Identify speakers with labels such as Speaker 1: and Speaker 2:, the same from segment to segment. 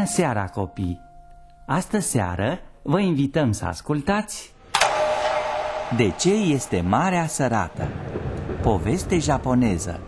Speaker 1: seara, copii! Astă seară vă invităm să ascultați De ce este marea sărată? Poveste japoneză.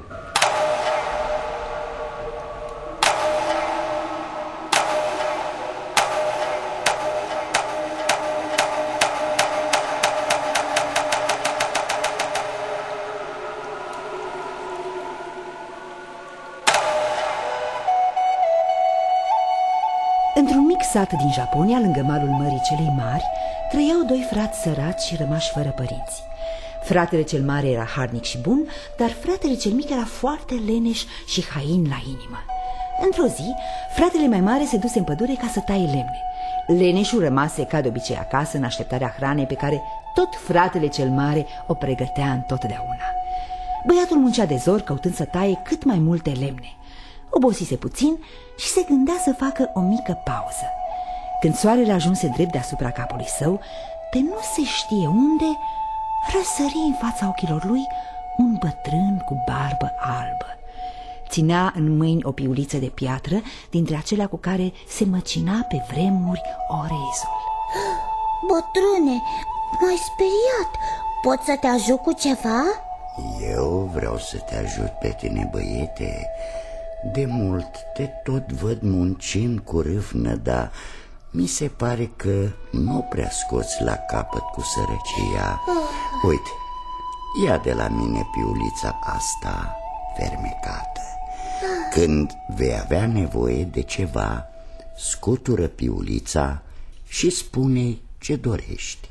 Speaker 2: Într-un mic sat din Japonia, lângă malul Mării Celei Mari, trăiau doi frați săraci și rămași fără părinți. Fratele cel mare era harnic și bun, dar fratele cel mic era foarte leneș și hain la inimă. Într-o zi, fratele mai mare se duse în pădure ca să taie lemne. Leneșul rămase ca de obicei acasă în așteptarea hranei pe care tot fratele cel mare o pregătea întotdeauna. Băiatul muncea de zor căutând să taie cât mai multe lemne. Obosise puțin și se gândea să facă o mică pauză. Când soarele ajunse drept deasupra capului său, de nu se știe unde, răsări în fața ochilor lui un bătrân cu barbă albă. Ținea în mâini o piuliță de piatră, dintre acelea cu care se măcina pe vremuri orezul.
Speaker 3: Bătrâne, m-ai speriat. Pot să te ajut cu ceva?
Speaker 4: Eu vreau să te ajut pe tine, băiete. De mult te tot văd muncind cu râvnă, dar mi se pare că nu prea scoți la capăt cu sărăcia. Uite, ia de la mine piulița asta fermecată. Când vei avea nevoie de ceva, scutură piulița și spune ce dorești.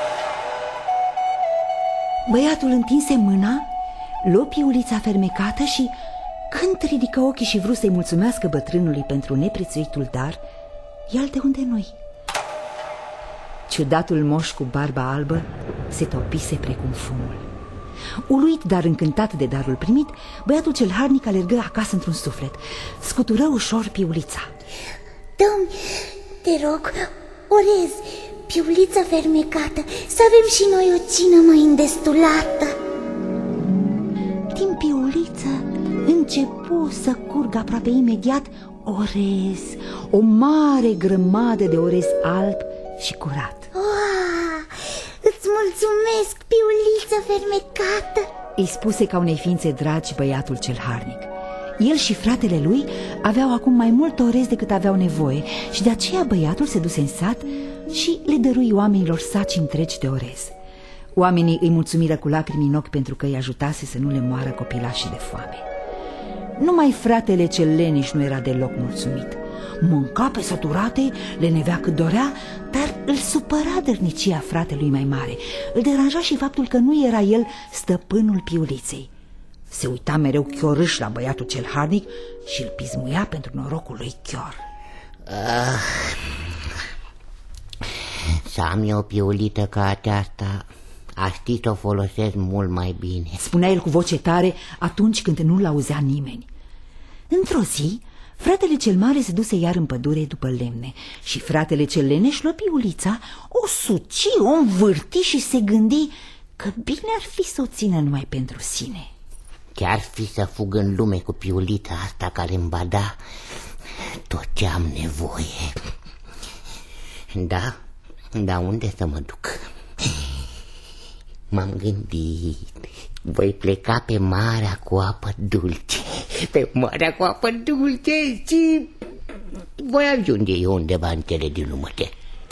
Speaker 2: Băiatul întinse mâna, luă piulița fermecată și, când ridică ochii și vrut să-i mulțumească bătrânului pentru neprețuitul dar, ia-l de unde nu-i. Ciudatul moș cu barba albă se topise precum fumul. Uluit, dar încântat de darul primit, băiatul cel harnic alergă acasă într-un suflet. Scutură ușor piulița.
Speaker 3: Dă-mi, te rog, orez, piulița fermecată, să avem și noi o cină mai îndestulată.
Speaker 2: Din piuliță începu să curgă aproape imediat orez, o mare grămadă de orez alb și curat.
Speaker 3: Îți mulțumesc, piuliță fermecată,
Speaker 2: îi spuse ca unei ființe dragi băiatul cel harnic. El și fratele lui aveau acum mai mult orez decât aveau nevoie și de aceea băiatul se duse în sat și le dărui oamenilor saci întregi de orez. Oamenii îi mulțumiră cu lacrimi în ochi pentru că îi ajutase să nu le moară copilașii de foame. Numai fratele cel leneș nu era deloc mulțumit. Mânca pe săturate, le nevea cât dorea, dar îl supăra dărnicia fratelui mai mare. Îl deranja și faptul că nu era el stăpânul piuliței. Se uita mereu chiorâș la băiatul cel harnic și îl pismuia pentru norocul lui chior.
Speaker 5: Să am eu o piulită ca aceasta, aș ști să o folosesc mult mai bine,
Speaker 2: spunea el cu voce tare atunci când nu-l auzea nimeni. Într-o zi, fratele cel mare se duse iar în pădure după lemne și fratele cel leneș luă piulița, o suci, o învârti și se gândi că bine ar fi să o țină numai pentru sine.
Speaker 5: Ce-ar fi să fug în lume cu piulița asta care îmi va da tot ce am nevoie. Da, unde să mă duc? M-am gândit, voi pleca pe marea cu apă dulce, pe marea cu apă dulce și voi ajunge eu undeva în cele din lumete.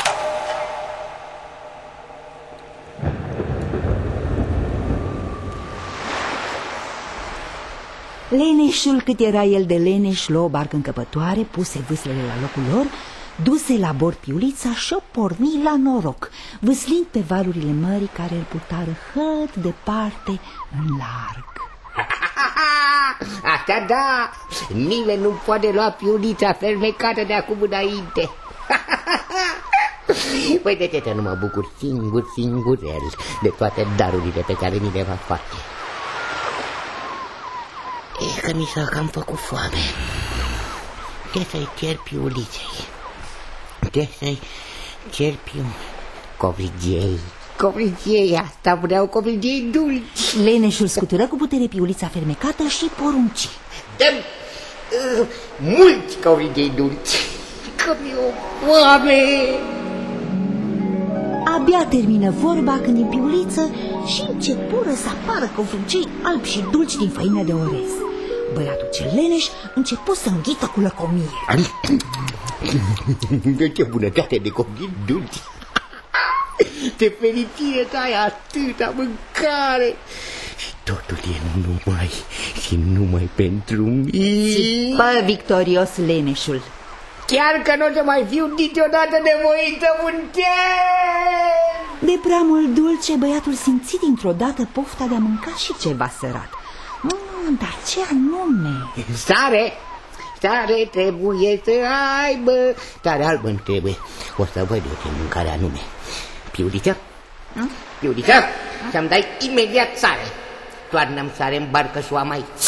Speaker 2: Leneșul, cât era el de leneș, luă o barcă încăpătoare, puse vâslele la locul lor, duse la bord piulița și o porni la noroc, vâslind pe valurile mării care îl putară hăt departe în larg.
Speaker 5: Asta da, nimeni nu poate lua piulița fermecată de acum înainte. Păi de ce nu mă bucur singurel de toate darurile pe care mi le va face? E că mi s-a cam făcut foame. Ce să-i cer piuliței? Ce să-i cer covrigei, asta vreau, covrigei dulci.
Speaker 2: Leneșul scutură cu putere piulița fermecată și porunci.
Speaker 5: Dăm mulți covrigei dulci. că mi-o foame.
Speaker 2: Abia termină vorba când din piuliță și începură să apară covrucei albi și dulci din făină de orez. Băiatul cel leneș începu să înghită cu lăcomie.
Speaker 5: Ce bunătate de copii dulci! Ce fericire că ai atâta mâncare! Și totul e numai pentru mine.
Speaker 2: Bă, victorios leneșul.
Speaker 5: Chiar că nu o să mai fiu niciodată nevoit să muncesc!
Speaker 2: De prea mult dulce, băiatul simți dintr-o dată pofta de a mânca și ceva sărat. Dar ce anume?
Speaker 5: Sare trebuie să aibă. Sare albă îmi trebuie. O să văd eu ce mâncare anume. Piuliță? Piuliță? Să-mi dai imediat sare. Toarnă-mi sare în barcă și o am aici.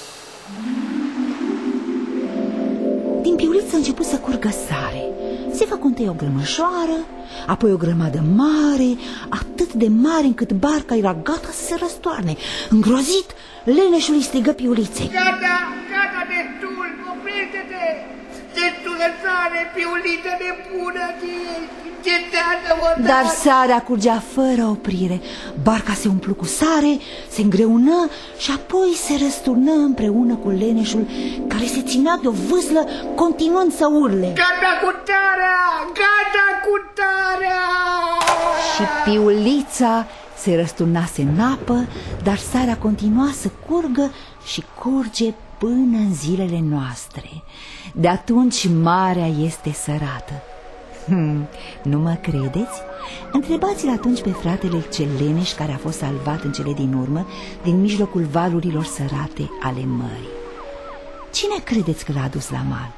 Speaker 2: Din piuliță a început să curgă sare. Se făcu întâi o grămăjoară, apoi o grămadă mare, atât de mare încât barca era gata să se răstoarne. Îngrozit, leneșul îi strigă piuliței.
Speaker 5: Gata, destul, oprește-te! Destulă sare, piuliță nebună,
Speaker 2: Dar sarea curgea fără oprire. Barca se umplu cu sare, se îngreună și apoi se răsturnă împreună cu leneșul, care se ținea de o vâslă, continuând să urle.
Speaker 5: Gata cu tarea! Gata cu tarea!
Speaker 2: Și piulița se răsturnase în apă, dar sarea continua să curgă și curge până în zilele noastre. De atunci marea este sărată. Nu mă credeți? Întrebați-l atunci pe fratele cel leneș care a fost salvat în cele din urmă din mijlocul valurilor sărate ale mării. Cine credeți că l-a adus la mal?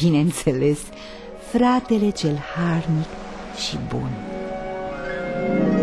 Speaker 2: Bineînțeles, fratele cel harnic și bun.